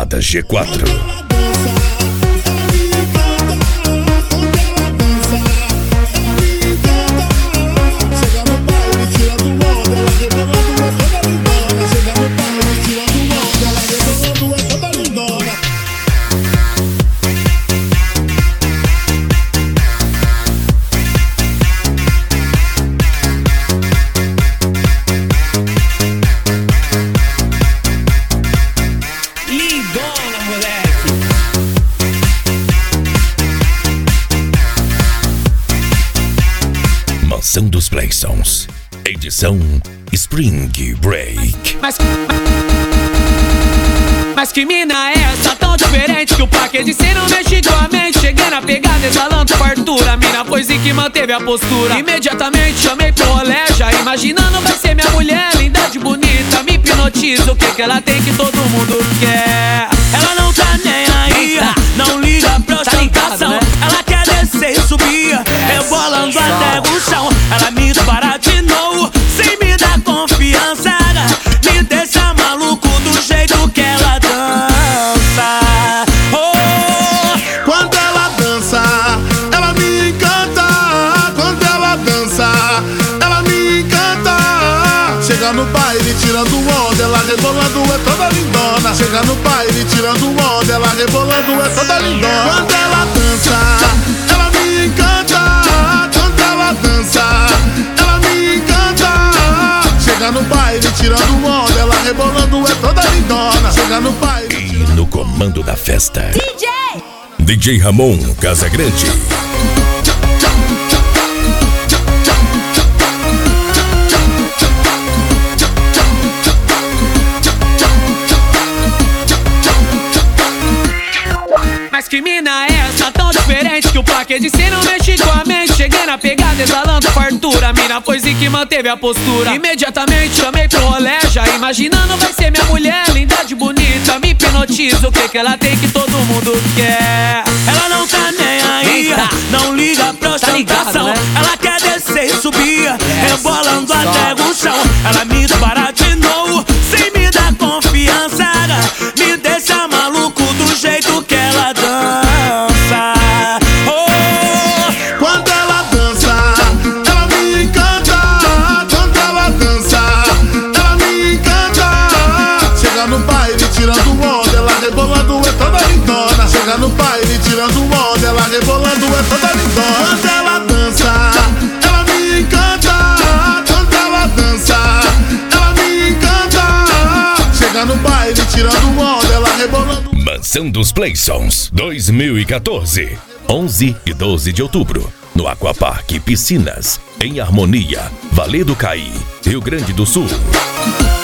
Balada G4. Mansão dos Playsons, edição Spring Break. Mas que mina é essa tão diferente que o plaque de cê não mexe com a mente? Cheguei na pegada exalando fartura, a mina foi sim que manteve a postura. Imediatamente chamei pro rolê, já imaginando vai ser minha mulher. Linda de bonita, me hipnotiza, o que ela tem que todo mundo quer. Ela não tá nem aí, não liga pra ostentação, né? Ela quer descer e subir, rebolando até o chão. Ela me desbaratinou, sem me dar confiança, me deixa maluco do jeito que ela dança. Oh! Quando ela dança, ela me encanta. Quando ela dança, ela me encanta. Chega no baile tirando onda, ela rebolando é toda lindona. Chega no baile tirando onda, ela rebolando é toda lindona. Quando ela dança, ela me encanta. Quando ela dança, ela me encanta. Chega no baile tirando onda, ela rebolando é toda lindona. Chega no baile. E no comando da festa, DJ Ramon Casagrande. Mas que mina é essa tão diferente que o plaque de cê não mexe com a mente? Cheguei na pegada exalando fartura, a mina foi sim que manteve a postura. Imediatamente chamei pro rolê, já imaginando vai ser minha mulher. Linda de bonita, me hipnotiza, o que ela tem que todo mundo quer. Ela não tá nem aí, não liga pra ostentação, né? Ela quer descer e subir, rebolando até o chão. Ela me desbaratinou, sem me dar confiança, me deixa maluco do jeito que ela dança. Oh! Quando ela dança, ela me encanta. Quando ela dança, ela me encanta. Chega no baile tirando onda, ela rebolando é toda lindona. Chega no baile tirando onda, ela rebolando é toda lindona. Quando ela dança, ela me encanta. Quando ela dança, ela me encanta. Chega no baile tirando onda, ela rebolando. Mansão dos Playsons 2014, 11 e 12 de outubro, no Aquapark Piscinas, em Harmonia, Vale do Caí, Rio Grande do Sul.